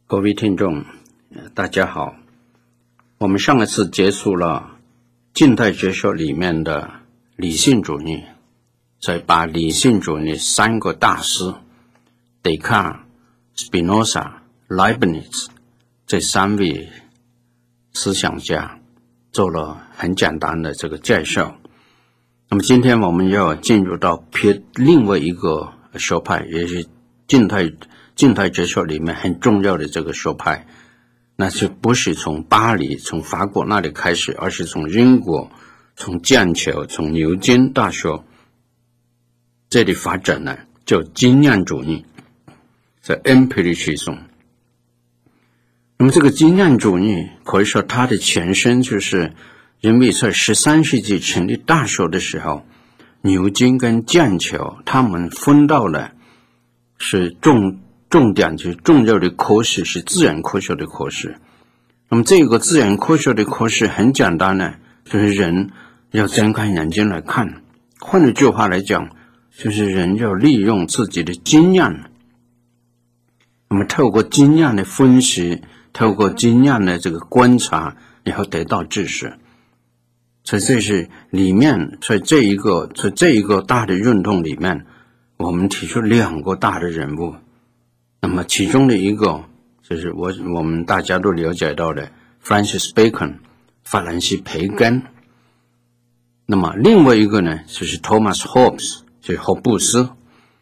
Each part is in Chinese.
各位听众，大家好。我们上一次结束了近代哲学里面的理性主义，所以把理性主义三个大师笛卡尔、斯宾诺莎、莱布尼茨这三位思想家做了很简单的这个介绍。那么今天我们要进入到另外一个学派，也是近代哲学里面很重要的这个学派，那就不是从巴黎从法国那里开始，而是从英国从剑桥从牛津大学这里发展的，叫经验主义，叫 empiricism。 那么这个经验主义可以说它的前身就是因为在13世纪成立大学的时候，牛津跟剑桥他们分到了是重点就是重要的科学是自然科学的科学。那么这个自然科学的科学很简单呢，就是人要睁开眼睛来看，换一句话来讲，就是人要利用自己的经验，那么透过经验的分析，透过经验的这个观察，然后得到知识。所以这是里面，在这一个大的运动里面，我们提出两个大的人物。那么其中的一个就是我们大家都了解到的 Francis Bacon 法兰西培根。那么另外一个呢，就是 Thomas Hobbes 就是霍布斯。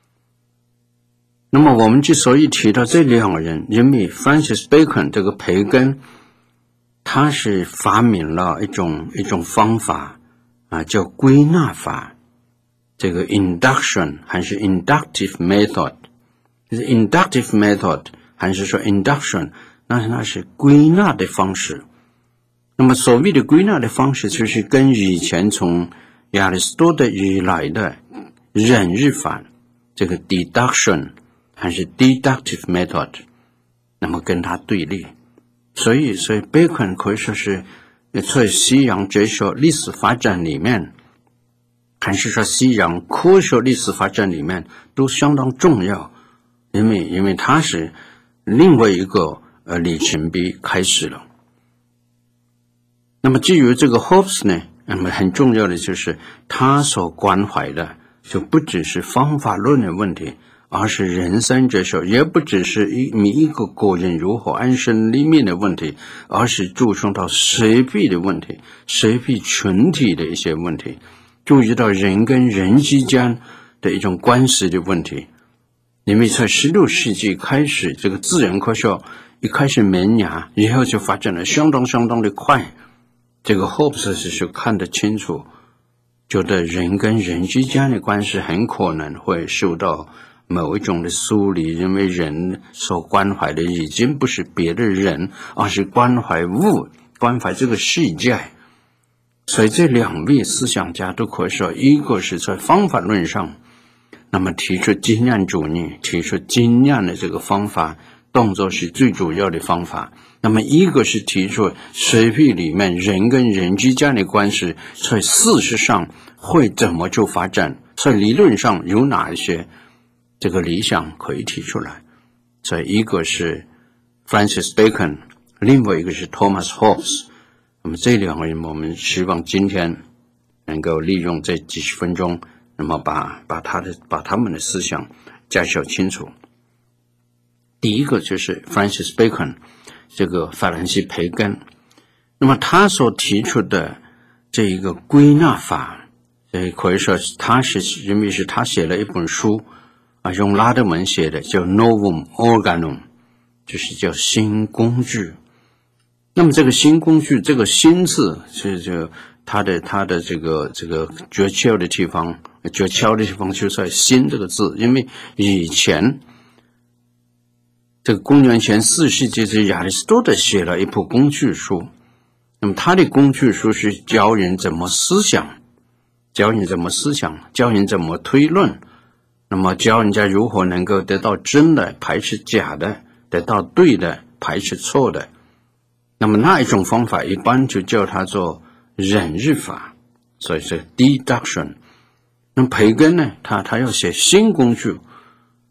那么我们之所以提到这两个人，因为 Francis Bacon 这个培根他是发明了一种方法叫归纳法，这个 induction 还是 inductive method， 就是 inductive method 还是说 induction， 那是归纳的方式。那么所谓的归纳的方式，就是跟以前从亚里士多德以来的忍日法，这个 deduction 还是 deductive method， 那么跟它对立。所以 Bacon 可以说是在西洋哲学历史发展里面，还是说西洋科学历史发展里面都相当重要，因为它是另外一个里程碑开始了。那么至于这个 Hobbes 呢，那么很重要的就是他所关怀的就不只是方法论的问题，而是人生哲学，也不只是你一个个人如何安身立命的问题，而是注重到社会的问题，社会群体的一些问题，注意到人跟人之间的一种关系的问题。因为在16世纪开始，这个自然科学一开始萌芽，以后就发展了相当的快。这个 Hobbes 是看得清楚，觉得人跟人之间的关系很可能会受到某一种的疏离，因为人所关怀的已经不是别的人，而是关怀物，关怀这个世界。所以这两位思想家都可以说，一个是在方法论上，那么提出经验主义，提出经验的这个方法动作是最主要的方法。那么一个是提出社会里面人跟人之间的关系在事实上会怎么就发展，在理论上有哪一些这个理想可以提出来。所以一个是 Francis Bacon， 另外一个是 Thomas Hobbes。 那么这两个人我们希望今天能够利用这几十分钟，那么把他们的思想介绍清楚。第一个就是 Francis Bacon， 这个法兰西培根。那么他所提出的这一个归纳法，可以说他是因为是他写了一本书用拉丁文写的，叫 Novum Organum， 就是叫新工具。那么这个新工具，这个新字是就它的这个诀窍的地方就在新这个字。因为以前这个公元前4世纪是亚里士多德写了一部工具书，那么他的工具书是教人怎么思想，教人怎么推论，那么教人家如何能够得到真的排斥假的，得到对的排斥错的。那么那一种方法一般就叫它做忍日法，所以是 deduction。那培根呢，他要写新工具，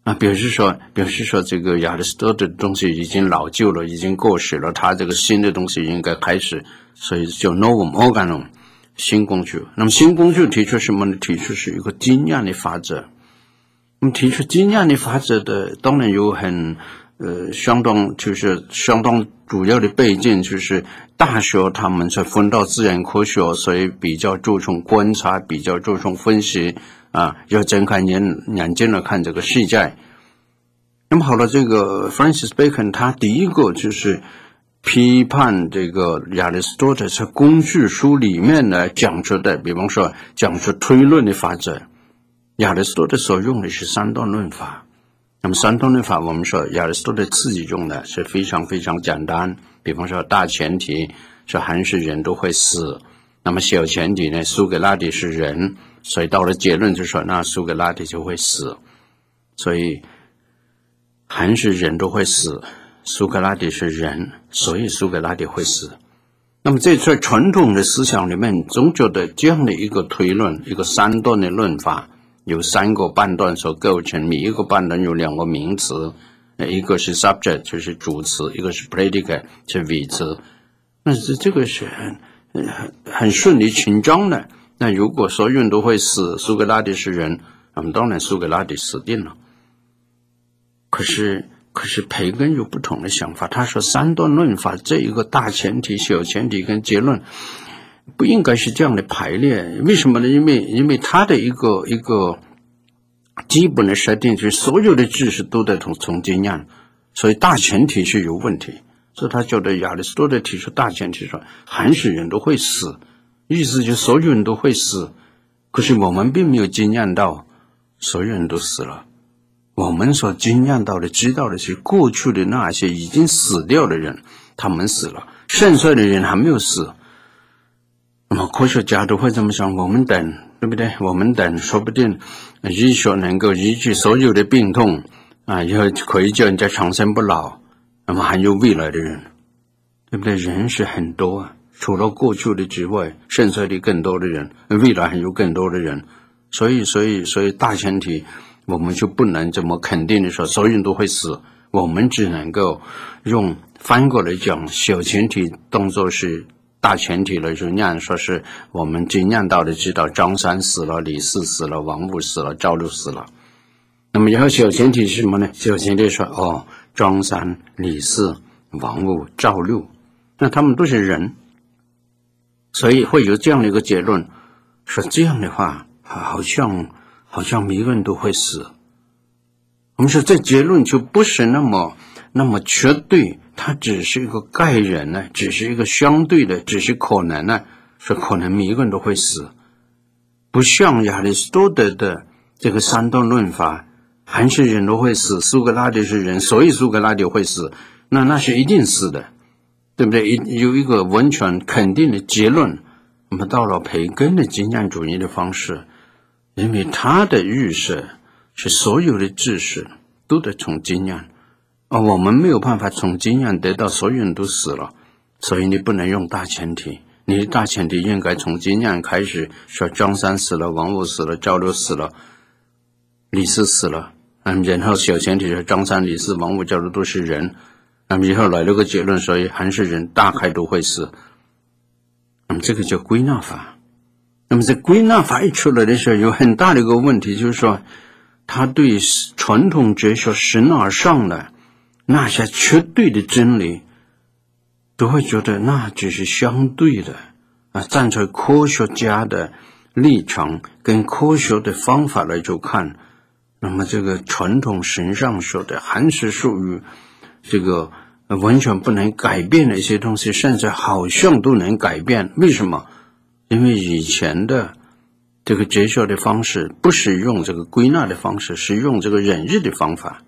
表示说这个亚里士多德的东西已经老旧了，已经过时了，他这个新的东西应该开始，所以就 novum organum 新工具。那么新工具提出什么呢？提出是一个经验的法则。那么提出经验的法则的，当然有相当主要的背景，就是大学他们是分到自然科学，所以比较注重观察，比较注重分析要睁开眼睛来看这个世界。那么好了，这个 Francis Bacon 他第一个就是批判这个亚里士多德在工具书里面呢讲出的，比方说讲出推论的法则。亚里士多德所用的是三段论法。那么三段论法，我们说亚里士多德自己用的是非常非常简单。比方说大前提是凡是人都会死，那么小前提呢，苏格拉底是人，所以到了结论就说那苏格拉底就会死，所以凡是人都会死，苏格拉底是人，所以苏格拉底会死。那么在传统的思想里面，总觉得这样的一个推论，一个三段的论法，有三个半段所构成，每一个半段有两个名词，一个是 subject 就是主词，一个是 predicate 是谓词。那这个是很顺理成章的。那如果所有人都会死，苏格拉底是人，那么当然苏格拉底死定了。可是培根有不同的想法，他说三段论法这一个大前提、小前提跟结论不应该是这样的排列。为什么呢？因为他的一个基本的设定就是所有的知识都得从经验，所以大前提是有问题。所以他觉得亚里士多德提出大前提说凡是人都会死，意思就是所有人都会死，可是我们并没有经验到所有人都死了。我们所经验到的知道的是过去的那些已经死掉的人，他们死了，剩下的人还没有死。那么科学家都会这么想，我们等，对不对？我们等，说不定医学能够医治所有的病痛以后可以叫人家长生不老，那么还有未来的人，对不对？人是很多除了过去的之外，剩下的更多的人，未来还有更多的人。所以大前提我们就不能这么肯定的说所有人都会死，我们只能够用翻过来讲，小前提当作是大前提了，就那样说是我们经验到的知道张三死了，李四死了，王五死了，赵六死了。那么然后小前提是什么呢？小前提说张三、李四、王五、赵六，那他们都是人，所以会有这样的一个结论，说这样的话好像每个人都会死。我们说这结论就不是那么绝对，它只是一个概人呢，只是一个相对的，只是可能呢，说可能每一个人都会死，不像亚里士多德的这个三段论法，凡是人都会死，苏格拉底是人，所以苏格拉底会死，那是一定死的，对不对？有一个完全肯定的结论。那么到了培根的经验主义的方式，因为他的预设是所有的知识都得从经验，我们没有办法从经验得到所有人都死了，所以你不能用大前提，你的大前提应该从经验开始，说张三死了，王五死了，赵六死了，李四死了，然后小前提是张三、李四、王五、赵六都是人，那么以后来了个结论，所以凡是人大概都会死。那么这个叫归纳法。那么这归纳法一出来的时候，有很大的一个问题，就是说他对传统哲学神而上的那些绝对的真理都会觉得那只是相对的站在科学家的立场跟科学的方法来就看，那么这个传统神上学的还是属于这个完全不能改变的一些东西，甚至好像都能改变。为什么？因为以前的这个哲学的方式不是用这个归纳的方式，是用这个忍日的方法。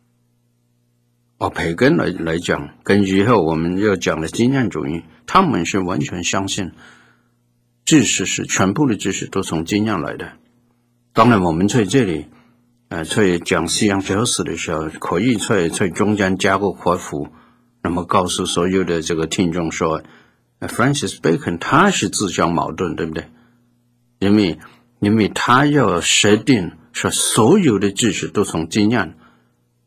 培根来讲，跟以后我们要讲的经验主义，他们是完全相信知识是全部的知识都从经验来的。当然我们在这里在讲西洋哲学的时候，可以在中间加个括弧，那么告诉所有的这个听众说Francis Bacon 他是自相矛盾，对不对？因为他要设定说所有的知识都从经验，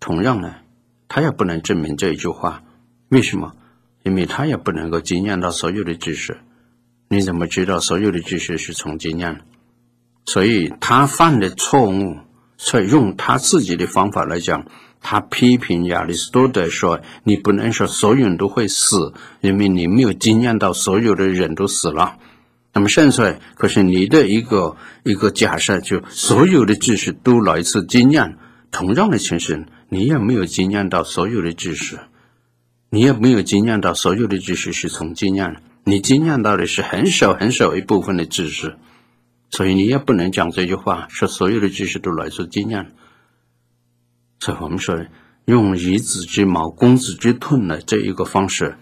同样呢，他也不能证明这一句话。为什么？因为他也不能够经验到所有的知识。你怎么知道所有的知识是从经验？所以他犯的错误，所以用他自己的方法来讲，他批评亚里士多德说，你不能说所有人都会死，因为你没有经验到所有的人都死了。那么现在可是你的一个假设，就所有的知识都来自经验。同样的情形，你也没有经验到所有的知识，你也没有经验到所有的知识是从经验，你经验到的是很少很少一部分的知识，所以你也不能讲这句话，说所有的知识都来自经验。所以我们说用以子之矛攻子之盾的这一个方式，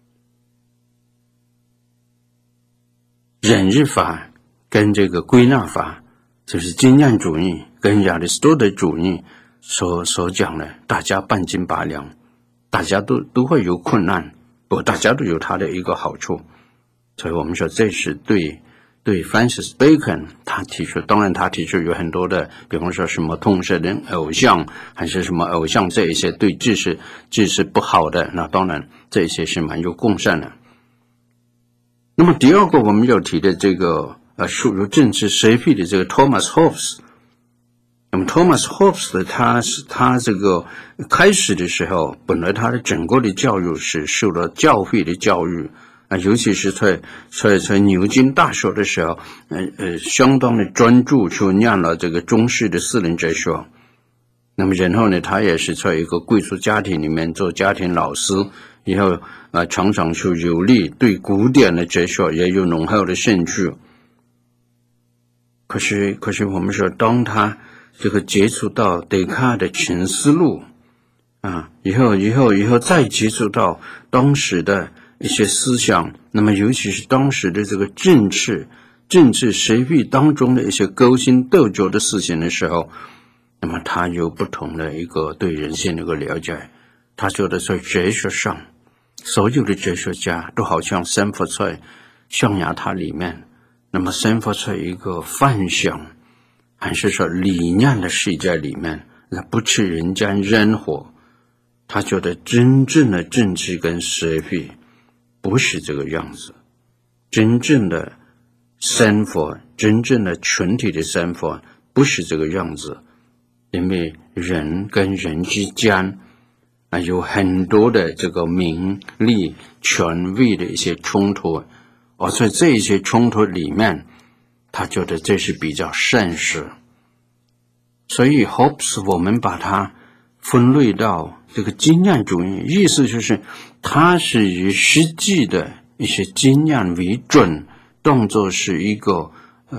忍日法跟这个归纳法，就是经验主义跟亚里士多德主义所讲的，大家半斤八两，大家都会有困难，不过大家都有他的一个好处。所以我们说这是对 Francis Bacon 他提出，当然他提出有很多的，比方说什么同时的偶像，还是什么偶像，这一些对知识不好的，那当然这一些是蛮有贡献的。那么第二个我们要提的这个属于政治社会的这个 Thomas Hobbes。那么 Thomas Hobbes 的他这个开始的时候，本来他的整个的教育是受到教会的教育尤其是在牛津大学的时候，相当的专注去念了这个中式的私人哲学。那么然后呢，他也是在一个贵族家庭里面做家庭老师，以后常常去游历，对古典的哲学也有浓厚的兴趣。可是我们说，当他这个接触到笛卡尔的情思路以后再接触到当时的一些思想，那么尤其是当时的这个政治社会当中的一些勾心斗角的事情的时候，那么他有不同的一个对人性的一个了解。他觉得在哲学上，所有的哲学家都好像生活在象牙塔里面，那么生活在一个幻想还是说理念的世界里面，那不吃人间烟火。他觉得真正的政治跟社会不是这个样子，真正的生活，真正的群体的生活不是这个样子。因为人跟人之间有很多的这个名利权位的一些冲突，而在这一些冲突里面，他觉得这是比较现实。所以 Hobbes 我们把它分类到这个经验主义，意思就是它是以实际的一些经验为准，当作是一个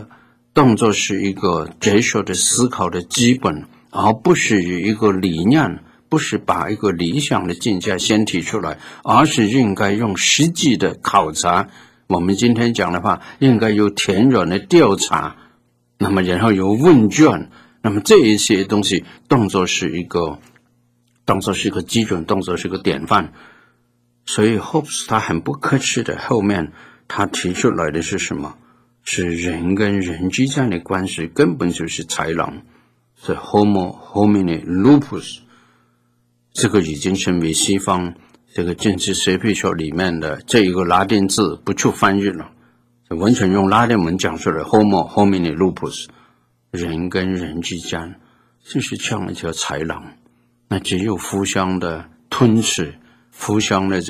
哲学的思考的基本，而不是以一个理念，不是把一个理想的境界先提出来，而是应该用实际的考察。我们今天讲的话，应该有田园的调查，那么然后有问卷，那么这一些东西当作是一个基准，当作是一个典范。所以 Hobbes 他很不客气的，后面他提出来的是什么？是人跟人之间的关系根本就是豺狼，是 Homo homini lupus， 这个已经成为西方这个政治社会学里面的这一个拉丁字不去翻译了，完全用拉丁文讲出来 Homo homini lupus， 人跟人之间就是这样一条豺狼，那只有互相的吞噬，互相的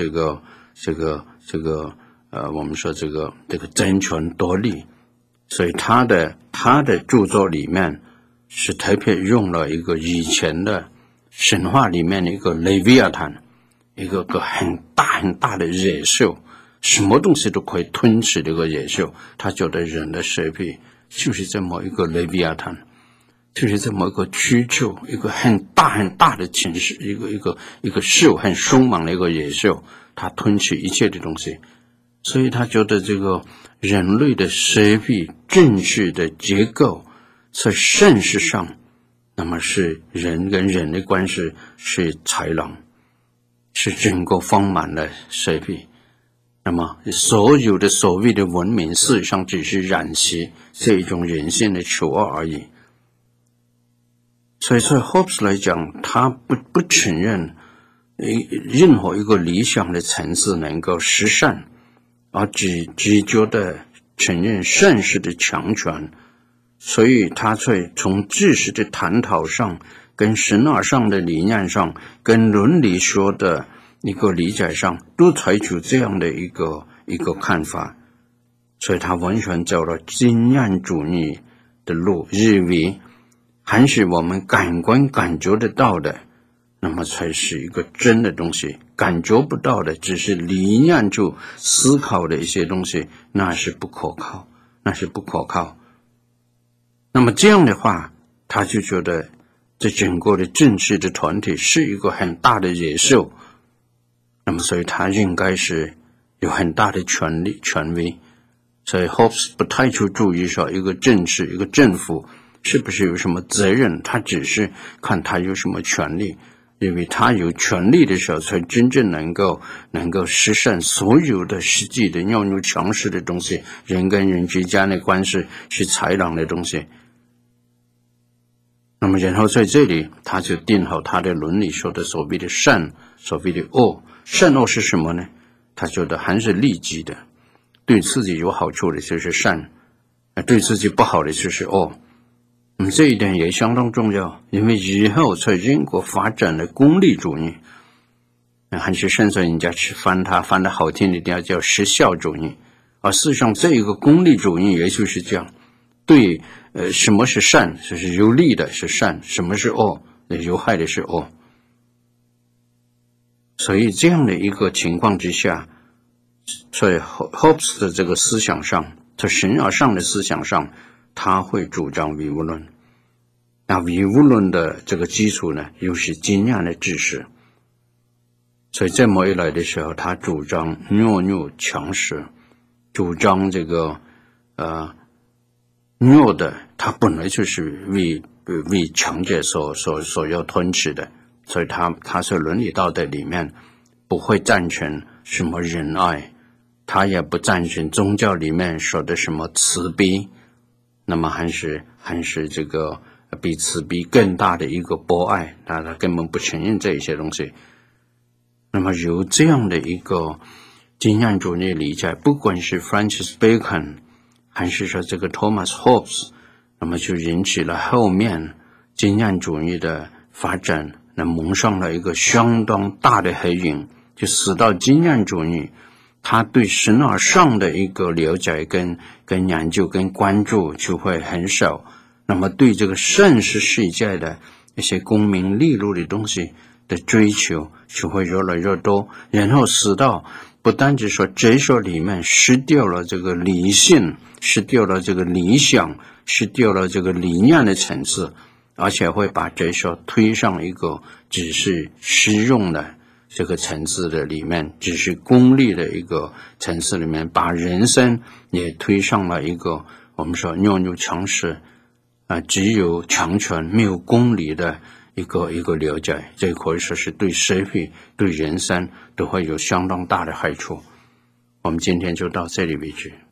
我们说这个争权夺利。所以他的著作里面是特别用了一个以前的神话里面的一个雷维亚坦，一个很大的野兽，什么东西都可以吞噬的一个野兽。他觉得人的社会就是这么一个雷维亚坦，就是这么一个需求，一个很大的情绪，一个兽，很凶猛的一个野兽，它吞噬一切的东西。所以他觉得这个人类的社会政治的结构在现实上，那么是人跟人的关系是豺狼，是整个丰满的社会。那么所有的所谓的文明事实上只是染色这一种人性的丑恶而已。 所以对 Hobbes 来讲，他不承认任何一个理想的层次能够实善，而只觉得承认善事的强权。所以他在从知识的探讨上，跟神学上的理念上，跟伦理学的一个理解上，都采取这样的一个看法。所以他完全走了经验主义的路，认为还是我们感官感觉得到的，那么才是一个真的东西，感觉不到的，只是理念就思考的一些东西，那是不可靠。那么这样的话，他就觉得这整个的政治的团体是一个很大的野兽，那么所以他应该是有很大的权威。所以 Hobbes 不太去注意说一个政治一个政府是不是有什么责任，他只是看他有什么权利，因为他有权利的时候才真正能够实现所有的实际的要有强势的东西，人跟人之间的关系是裁量的东西。那么然后在这里他就定好他的伦理说的所谓的善，所谓的恶。善恶是什么呢？他觉得还是利己的，对自己有好处的就是善，对自己不好的就是恶。这一点也相当重要，因为以后在英国发展的功利主义，还是甚至人家去翻得好听一点叫实效主义，而事实上这一个功利主义也就是这样，对什么是善，就是有利的是善，什么是恶，有害的是恶。所以这样的一个情况之下，在 Hobbes 的这个思想上，在神学上的思想上，他会主张唯物论。那唯物论的这个基础呢，又是经验的知识。所以这么一来的时候，他主张弱强势，主张这个弱的，他本来就是为强者所要吞噬的。所以他在伦理道德里面不会赞成什么仁爱，他也不赞成宗教里面说的什么慈悲，那么还是这个比慈悲更大的一个博爱，他根本不承认这一些东西。那么有这样的一个经验主义理解，不管是 Francis Bacon 还是说这个 Thomas Hobbes， 那么就引起了后面经验主义的发展，那蒙上了一个相当大的黑影，就使到经验主义他对神学上的一个了解跟研究跟关注就会很少，那么对这个现实世界的一些功名利禄的东西的追求就会越来越多，然后使到不单只说哲学里面失掉了这个理性，失掉了这个理想，失掉了这个理念的层次，而且会把哲学推上一个只是实用的这个层次的里面，只是功利的一个层次里面，把人生也推上了一个我们说弱强势只有强权没有公理的一个了解，这可以说是对社会对人生都会有相当大的害处。我们今天就到这里为止。